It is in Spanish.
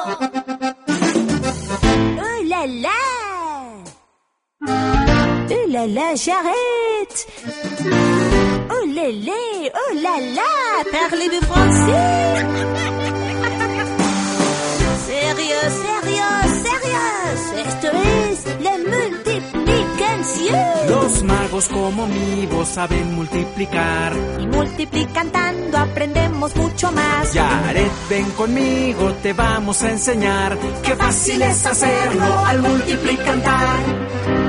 Oh là là! Oh là là, j'arrête! Oh lélé, oh là là, parlez-vous français? Sérieux, sérieux, sérieux, esto es la multiplicación. Los magos como mi voz saben multiplicar. Y multiplicando aprendemos mucho más. Yaret, ven conmigo, te vamos a enseñar. Qué fácil es hacerlo al multiplicar.